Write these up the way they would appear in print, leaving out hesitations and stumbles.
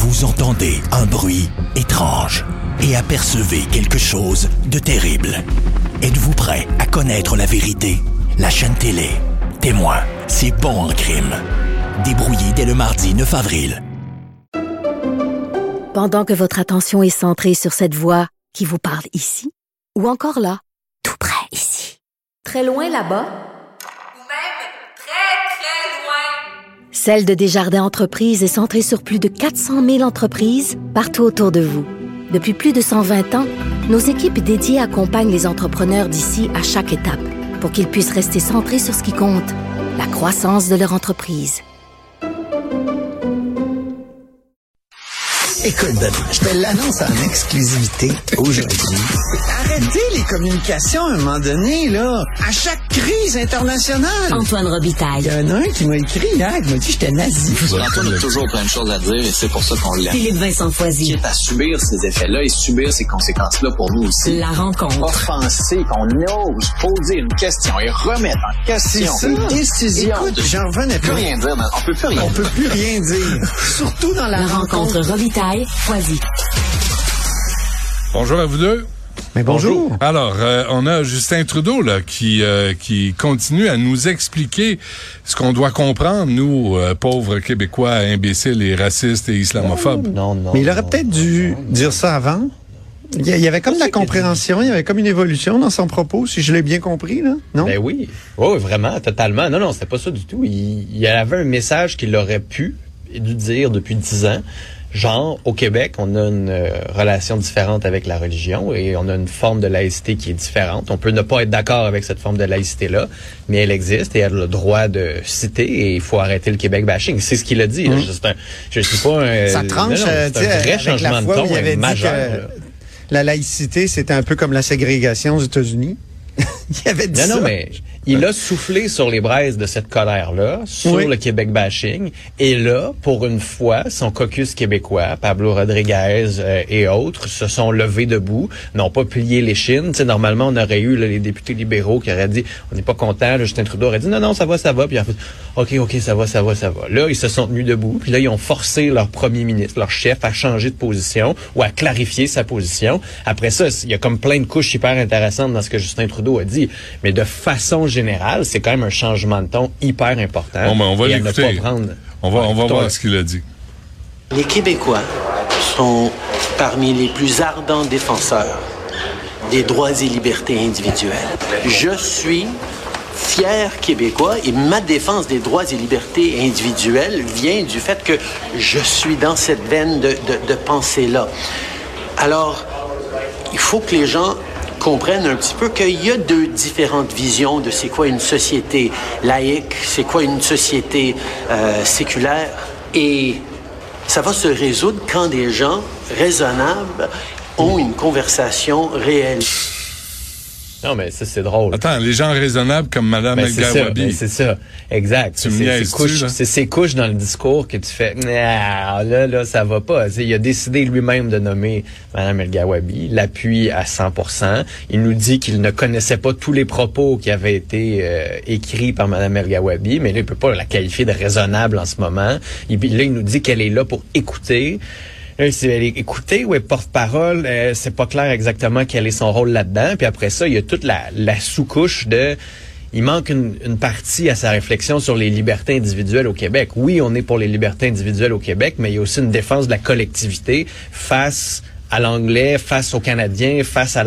Vous entendez un bruit étrange et apercevez quelque chose de terrible. Êtes-vous prêt à connaître la vérité? La chaîne télé Témoin, c'est bon en crime. Débrouillé dès le mardi 9 avril. Pendant que votre attention est centrée sur cette voix qui vous parle ici, ou encore là, tout près ici, très loin là-bas, ou même très, très loin. Celle de Desjardins Entreprises est centrée sur plus de 400 000 entreprises partout autour de vous. Depuis plus de 120 ans, nos équipes dédiées accompagnent les entrepreneurs d'ici à chaque étape pour qu'ils puissent rester centrés sur ce qui compte, la croissance de leur entreprise. Écoute, David, je te l'annonce en exclusivité aujourd'hui. Arrêtez les communications à un moment donné, là. À chaque crise internationale. Antoine Robitaille. Il y en a un qui m'a écrit hier, qui m'a dit que j'étais nazi. Antoine a toujours plein de choses à dire et c'est pour ça qu'on l'aime. Philippe Vincent Foisy. Quitte à subir ces effets-là et subir ces conséquences-là pour nous aussi. La rencontre. Offenser, qu'on ose poser une question et remettre en question une décision. Écoute, j'en revenais On peut pas. rien dire, on peut plus rien On dire. peut plus rien dire. Surtout dans la rencontre Robitaille-Foisy. Bonjour à vous deux. Mais bonjour. Alors, on a Justin Trudeau là qui continue à nous expliquer ce qu'on doit comprendre, nous, pauvres Québécois imbéciles et racistes et islamophobes. Non. Mais il aurait peut-être dû dire ça avant. Il y avait comme de la compréhension, il y avait comme une évolution dans son propos, si je l'ai bien compris, là, non? Ben oui. Oui, vraiment, totalement. Non, c'était pas ça du tout. Il y avait un message qu'il aurait pu et dû dire depuis 10 ans. Genre, au Québec, on a une relation différente avec la religion et on a une forme de laïcité qui est différente. On peut ne pas être d'accord avec cette forme de laïcité-là, mais elle existe et elle a le droit de citer et il faut arrêter le Québec bashing. C'est ce qu'il a dit. Je suis pas un... Ça tranche, c'est un vrai changement de ton où il avait majeur. dit que la laïcité, c'était un peu comme la ségrégation aux États-Unis. Il avait dit ça. Non, mais il a soufflé sur les braises de cette colère-là, sur le Québec bashing. Et là, pour une fois, son caucus québécois, Pablo Rodriguez et autres, se sont levés debout, n'ont pas plié les chines. Tu sais, normalement, on aurait eu là, les députés libéraux qui auraient dit « on n'est pas contents ». Justin Trudeau aurait dit « non, ça va ». Puis en fait « OK, ça va ». Là, ils se sont tenus debout. Puis là, ils ont forcé leur premier ministre, leur chef, à changer de position ou à clarifier sa position. Après ça, il y a comme plein de couches hyper intéressantes dans ce que Justin Trudeau a dit. Mais de façon générale, c'est quand même un changement de ton hyper important. Bon, ben, on va l'écouter. On va écoutons, voir ce qu'il a dit. Les Québécois sont parmi les plus ardents défenseurs des droits et libertés individuelles. Je suis fier Québécois et ma défense des droits et libertés individuelles vient du fait que je suis dans cette veine de pensée-là. Alors, il faut que les gens comprennent un petit peu qu'il y a deux différentes visions de c'est quoi une société laïque, c'est quoi une société séculaire. Et ça va se résoudre quand des gens raisonnables ont une conversation réelle. Non, mais ça, c'est drôle. Attends, les gens raisonnables comme Mme El-Gawabi. C'est ça, exact. C'est ces couches dans le discours que tu fais, là, ça va pas. T'sais, il a décidé lui-même de nommer Mme El-Gawabi, l'appuie à 100%. Il nous dit qu'il ne connaissait pas tous les propos qui avaient été écrits par Mme El-Gawabi, mais là, il peut pas la qualifier de raisonnable en ce moment. Et puis là, il nous dit qu'elle est là pour écouter. Si elle est écoutée ou elle porte-parole, c'est pas clair exactement quel est son rôle là-dedans. Puis après ça, il y a toute la sous-couche de... Il manque une partie à sa réflexion sur les libertés individuelles au Québec. Oui, on est pour les libertés individuelles au Québec, mais il y a aussi une défense de la collectivité face à l'anglais, face aux Canadiens, face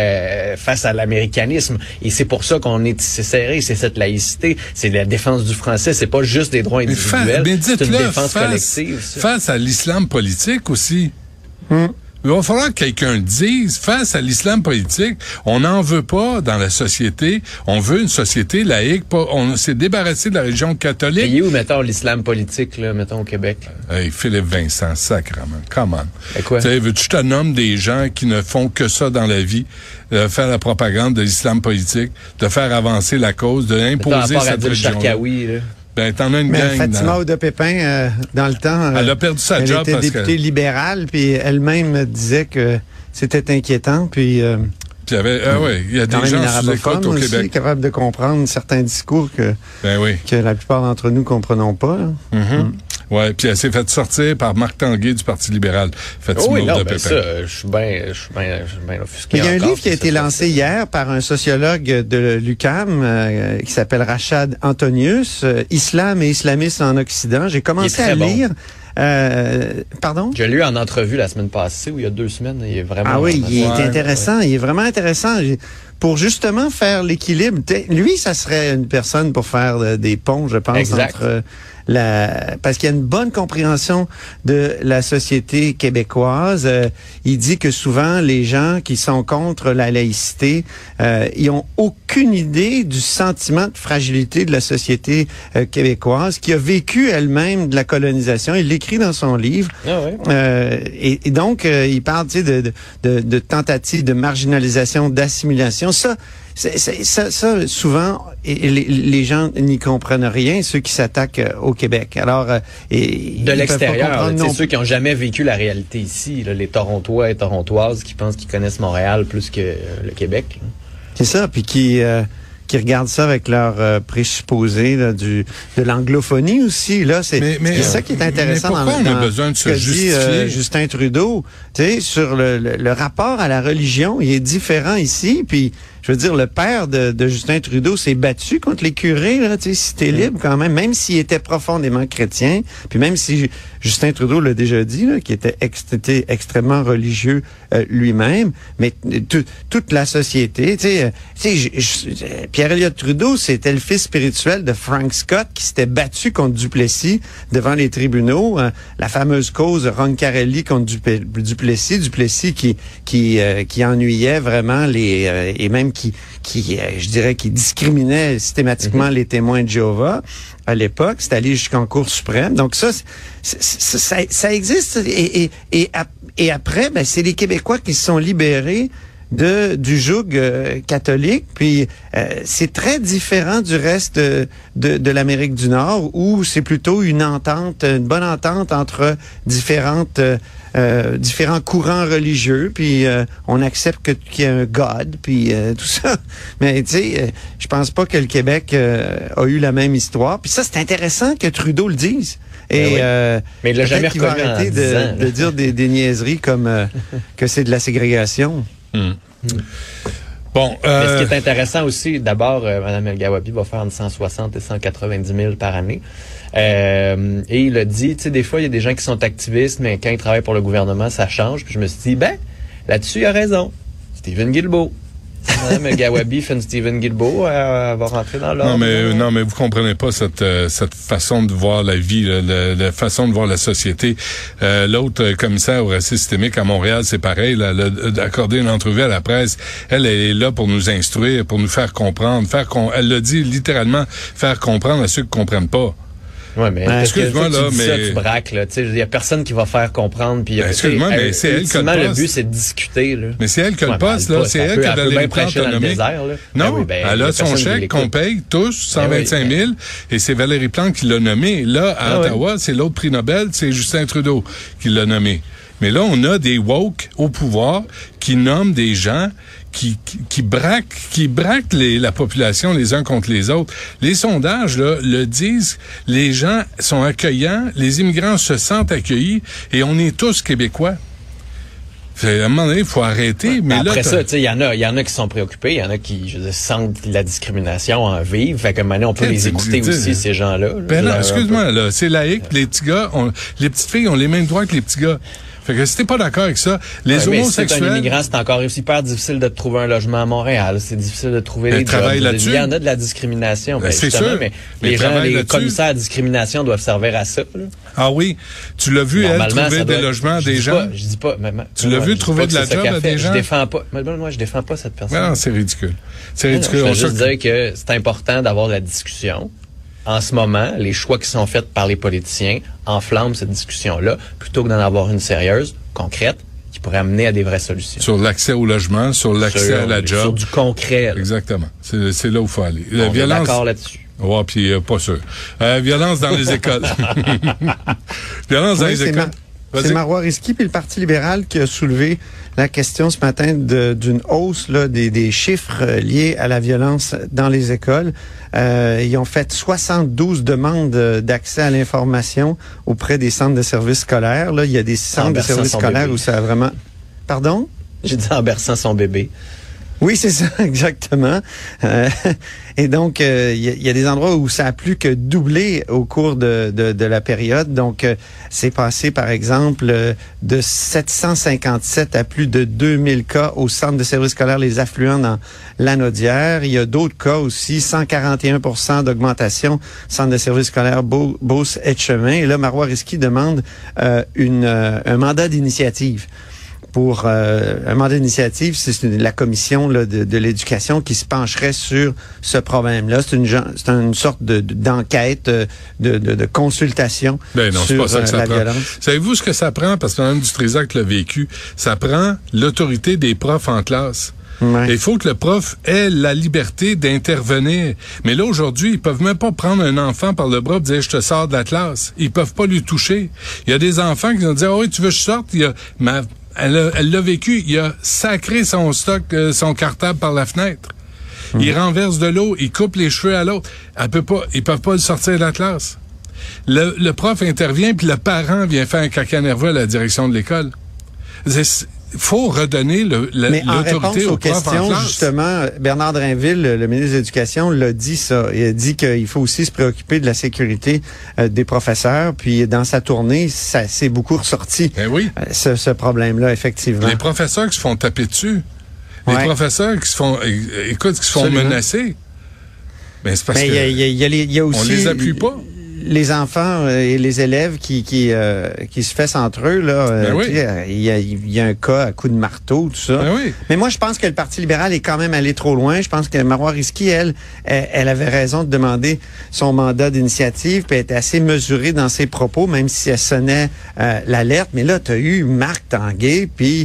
à l'américanisme. Et c'est pour ça qu'on est serré, c'est cette laïcité, c'est la défense du français, c'est pas juste des droits individuels, c'est une défense collective. Face à l'islam politique aussi. Il va falloir que quelqu'un le dise. Face à l'islam politique, on n'en veut pas dans la société. On veut une société laïque. On s'est débarrassé de la religion catholique. Et où, mettons, l'islam politique, là, mettons, au Québec? Hey, Philippe Vincent, sacrément. Come on. Et quoi? Veux-tu que je te nomme des gens qui ne font que ça dans la vie? Faire la propagande de l'islam politique, de faire avancer la cause, de imposer cette religion. Ben, t'en as une gang. Fatima Oda-Pépin, dans le temps, elle a perdu sa job était députée libérale, puis elle-même disait que c'était inquiétant, puis il y a des gens sous écoute au Québec aussi capables de comprendre certains discours que la plupart d'entre nous comprenons pas. Ouais, puis elle s'est faite sortir par Marc Tanguay du Parti libéral. Oui, non, ben ça, je suis bien offusqué. Il y a un livre qui a été lancé hier par un sociologue de l'UQAM qui s'appelle Rachad Antonius, Islam et islamisme en Occident. J'ai commencé à lire. Pardon? J'ai lu en entrevue la semaine passée, ou il y a 2 semaines. Il est vraiment... Ah oui, il est intéressant. Ouais. Il est vraiment intéressant. Pour justement faire l'équilibre. Lui, ça serait une personne pour faire des ponts, je pense, exact. Entre parce qu'il y a une bonne compréhension de la société québécoise. Il dit que souvent, les gens qui sont contre la laïcité, ils ont aucune idée du sentiment de fragilité de la société québécoise, qui a vécu elle-même de la colonisation. Il l'écrit dans son livre. Ah ouais. Et donc, il parle, tu sais, de tentatives de marginalisation, d'assimilation. Ça, souvent, les gens n'y comprennent rien, ceux qui s'attaquent au Québec. Alors, de l'extérieur, ceux qui n'ont jamais vécu la réalité ici, là, les Torontois et Torontoises qui pensent qu'ils connaissent Montréal plus que le Québec. C'est ça, puis qui regardent ça avec leur présupposé là, de l'anglophonie aussi. Là, c'est ça qui est intéressant dans on a besoin de se justifier? Justin Trudeau, tu sais, sur le rapport à la religion, il est différent ici, puis je veux dire, le père de Justin Trudeau s'est battu contre les curés, là, tu sais, cité libre quand même s'il était profondément chrétien, puis même si Justin Trudeau l'a déjà dit, là, qu'il était extrêmement religieux lui-même, mais toute la société, tu sais, Pierre-Éliott Trudeau, c'était le fils spirituel de Frank Scott qui s'était battu contre Duplessis devant les tribunaux, la fameuse cause Roncarelli contre Duplessis qui ennuyait vraiment et même qui je dirais, qui discriminait systématiquement les témoins de Jéhovah à l'époque. C'est allé jusqu'en Cour suprême. Donc ça existe. Et après, ben, c'est les Québécois qui se sont libérés du joug catholique. Puis c'est très différent du reste de l'Amérique du Nord, où c'est plutôt une bonne entente entre différents courants religieux, puis on accepte qu'il y a un God, puis tout ça. Mais tu sais, je pense pas que le Québec a eu la même histoire. Puis ça, c'est intéressant que Trudeau le dise. Et mais il l'a jamais reconnu. Il va arrêter de dire des niaiseries comme que c'est de la ségrégation. Bon, mais ce qui est intéressant aussi, d'abord, Mme El-Gawabi va faire entre 160 et 190 000 par année. Et il a dit, tu sais, des fois, il y a des gens qui sont activistes, mais quand ils travaillent pour le gouvernement, ça change. Puis je me suis dit, là-dessus, il a raison. Stephen Guilbeault. Mme El-Gawabi fait une Stephen Guilbeault, elle va rentrer dans l'ordre. Non, mais vous comprenez pas cette façon de voir la vie, la façon de voir la société. L'autre commissaire au racisme systémique à Montréal, c'est pareil. Elle a accordé une entrevue à la presse. Elle est là pour nous instruire, pour nous faire comprendre. Elle l'a dit littéralement, faire comprendre à ceux qui comprennent pas. Ouais, mais excuse-moi là, mais ça, tu braques là, tu sais, il y a personne qui va faire comprendre, puis excuse-moi, mais c'est elle qui a le poste. Le but c'est de discuter là. Mais c'est elle qui a le poste là, c'est elle qui a Valérie Plante nommée. Non, elle a son chèque qu'on paye tous 125 000 et c'est Valérie Plante qui l'a nommé. Là à Ottawa, c'est l'autre prix Nobel, c'est Justin Trudeau qui l'a nommé. Mais là, on a des woke au pouvoir qui nomment des gens qui braquent la population les uns contre les autres. Les sondages là, le disent, les gens sont accueillants, les immigrants se sentent accueillis et on est tous Québécois. À un moment donné, il faut arrêter. Mais après là, ça, tu sais, il y en a qui sont préoccupés, il y en a qui sentent la discrimination en vivre. Fait que maintenant, on peut les écouter aussi, ces gens-là. Ben non, excuse-moi, là, c'est laïque. Les petits gars, les petites filles ont les mêmes droits que les petits gars. Fait que si t'es pas d'accord avec ça, les homosexuels... Mais si t'es un immigrant, c'est encore hyper difficile de trouver un logement à Montréal. C'est difficile de trouver des jobs. Il y en a de la discrimination. C'est sûr. Mais les commissaires à discrimination doivent servir à ça. Là. Ah oui? Tu l'as vu, elle, trouver des logements à des gens? Je dis pas. Tu l'as vu trouver de la job à des gens? Je défends pas. Moi, je défends pas cette personne. Non, c'est ridicule. C'est ridicule. Je veux juste dire que c'est important d'avoir la discussion. En ce moment, les choix qui sont faits par les politiciens enflamment cette discussion-là, plutôt que d'en avoir une sérieuse, concrète, qui pourrait amener à des vraies solutions. Sur l'accès au logement, sur l'accès à la job. Sur du concret. Là. Exactement. C'est là où il faut aller. On est d'accord là-dessus. Ouais, puis pas sûr. Violence dans les écoles. Violence dans les écoles. C'est Marois Risky puis le Parti libéral qui a soulevé la question ce matin d'une hausse là, des chiffres liés à la violence dans les écoles. Ils ont fait 72 demandes d'accès à l'information auprès des centres de services scolaires. Là, il y a des centres de services scolaires où ça a vraiment... Pardon? J'ai dit en berçant son bébé. Oui, c'est ça, exactement. Et donc, il y a des endroits où ça a plus que doublé au cours de la période. Donc, c'est passé, par exemple, de 757 à plus de 2000 cas au centre de services scolaires Les Affluents dans Lanaudière. Il y a d'autres cas aussi, 141% d'augmentation, centre de services scolaires Beauce-Etchemin. Et là, Marois Risky demande un mandat d'initiative. Pour un mandat d'initiative, c'est la commission là, de l'éducation qui se pencherait sur ce problème-là. C'est une sorte d'enquête, de consultation sur la violence. Savez-vous ce que ça prend? Parce que Mme Dutrisac l'a vécu. Ça prend l'autorité des profs en classe. Ouais. Il faut que le prof ait la liberté d'intervenir. Mais là, aujourd'hui, ils peuvent même pas prendre un enfant par le bras et dire « je te sors de la classe ». Ils peuvent pas lui toucher. Il y a des enfants qui vont dire « oh oui, tu veux que je sorte? » Elle l'a vécu, il a sacré son stock, son cartable par la fenêtre. Il renverse de l'eau, il coupe les cheveux à l'autre. Ils peuvent pas le sortir de la classe. Le prof intervient, puis le parent vient faire un caca nerveux à la direction de l'école. Faut redonner l'autorité aux profs en classe. Justement, Bernard Drainville, le ministre de l'Éducation, l'a dit ça. Il a dit qu'il faut aussi se préoccuper de la sécurité des professeurs. Puis dans sa tournée, ça s'est beaucoup ressorti. Oui. Ce problème-là, effectivement. Les professeurs qui se font taper dessus. Les professeurs qui se font menacer. Ben, c'est parce que il y a aussi, on les appuie pas. Les enfants et les élèves qui se fessent entre eux, là, il y a un cas à coup de marteau, tout ça. Mais moi, je pense que le Parti libéral est quand même allé trop loin. Je pense que Marois Risky, elle avait raison de demander son mandat d'initiative, puis elle était assez mesurée dans ses propos, même si elle sonnait l'alerte. Mais là, tu as eu Marc Tanguay, puis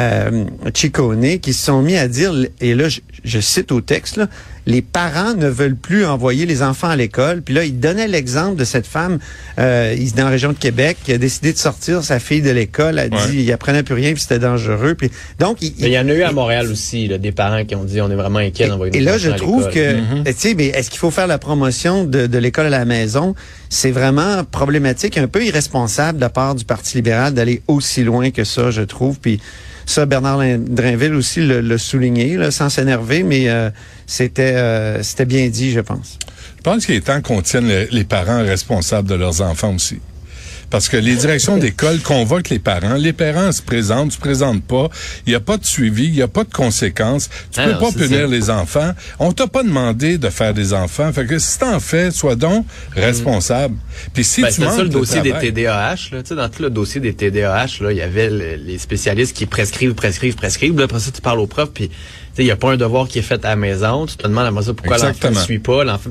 Ciccone, qui se sont mis à dire, et là, je cite au texte, là, les parents ne veulent plus envoyer les enfants à l'école. Puis là, il donnait l'exemple de cette femme dans la région de Québec qui a décidé de sortir sa fille de l'école. Elle dit, il apprenait plus rien, puis c'était dangereux. Puis donc, il y en a eu à Montréal aussi, là, des parents qui ont dit, on est vraiment inquiets d'envoyer nos enfants à l'école. Et là, je trouve que, tu sais, mais est-ce qu'il faut faire la promotion de l'école à la maison? C'est vraiment problématique, un peu irresponsable de la part du Parti libéral d'aller aussi loin que ça, je trouve. Puis ça, Bernard Drainville aussi l'a souligné, là, sans s'énerver, mais c'était bien dit, je pense. Je pense qu'il est temps qu'on tienne les parents responsables de leurs enfants aussi. Parce que les directions d'école convoquent les parents se présentent pas, il n'y a pas de suivi, il n'y a pas de conséquences, tu peux pas punir les enfants, on t'a pas demandé de faire des enfants, fait que si t'en fais, sois donc responsable. Puis si tu manques ça le dossier des TDAH, là, tu sais, dans tout le dossier des TDAH, là, il y avait les spécialistes qui prescrivent, là, après ça tu parles au prof, puis il n'y a pas un devoir qui est fait à la maison, tu te demandes après ça pourquoi l'enfant ne suit pas, l'enfant,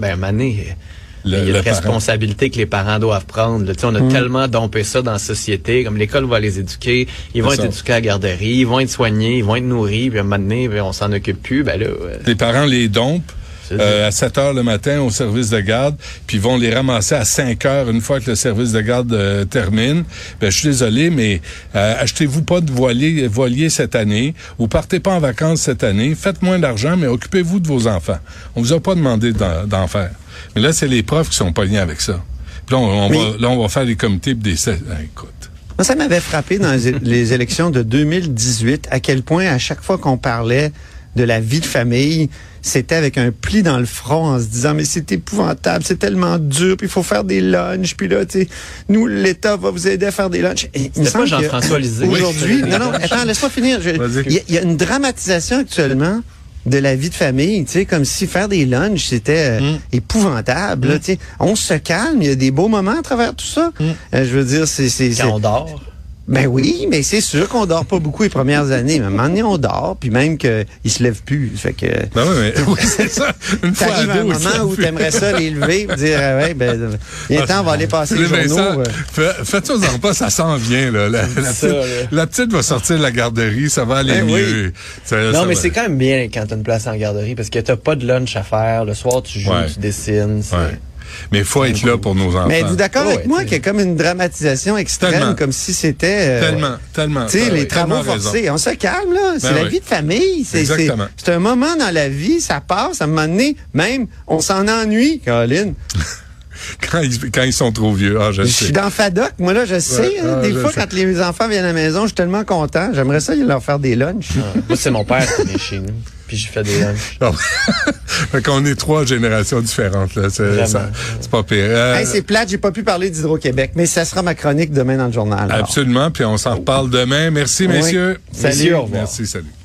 il y a une responsabilité que les parents doivent prendre. On a tellement dompé ça dans la société. Comme l'école va les éduquer, ils vont être éduqués à la garderie, ils vont être soignés, ils vont être nourris, puis à un moment donné, on s'en occupe plus. Les parents les dompent à 7 heures le matin au service de garde, puis vont les ramasser à 5 heures une fois que le service de garde termine. Je suis désolé, mais achetez-vous pas de voilier cette année, ou partez pas en vacances cette année, faites moins d'argent, mais occupez-vous de vos enfants. On vous a pas demandé d'en faire. Mais là, c'est les profs qui sont pognés avec ça. Puis là, on va faire des comités et des... écoute. Moi, ça m'avait frappé dans les élections de 2018, à quel point, à chaque fois qu'on parlait de la vie de famille, c'était avec un pli dans le front en se disant, mais c'est épouvantable, c'est tellement dur, puis il faut faire des lunchs, puis là, tu sais, nous, l'État va vous aider à faire des lunchs. C'était pas Jean-François Lisée. Aujourd'hui, non, attends, laisse-moi finir. Il y a une dramatisation actuellement de la vie de famille, tu sais, comme si faire des lunchs, c'était épouvantable. Là, tu sais, on se calme, il y a des beaux moments à travers tout ça. Je veux dire, c'est quand on dort. Ben oui, mais c'est sûr qu'on dort pas beaucoup les premières années. Mais à un moment donné, on dort, puis même qu'il se lève plus. Fait que. Ben oui, c'est ça. Une fois à un moment où t'aimerais ça les lever, puis dire, il y a un temps, on va aller passer les journaux. Faites-en pas, ça s'en vient, là. La petite va sortir de la garderie, ça va aller mieux. Non, mais c'est quand même bien quand t'as une place en garderie, parce que t'as pas de lunch à faire. Le soir, tu joues, tu dessines. Mais il faut être là pour nos enfants. Mais êtes-vous d'accord avec moi qu'il y a comme une dramatisation extrême, comme si c'était... Tellement. Tu sais, les travaux forcés. On se calme, là. C'est la vie de famille. C'est un moment dans la vie, ça passe. À un moment donné, même, on s'en ennuie, Caroline. Quand ils sont trop vieux. Je suis dans FADOC, moi là, je sais. Des fois, quand les enfants viennent à la maison, je suis tellement content. J'aimerais ça leur faire des lunchs. Moi, c'est mon père qui vient chez nous. Puis je fais des lunchs. Fait qu'on est 3 générations différentes, là. C'est pas pire. C'est plate, j'ai pas pu parler d'Hydro-Québec, mais ça sera ma chronique demain dans le journal. Absolument, puis on s'en reparle demain. Merci, messieurs. Salut, au revoir. Merci, salut.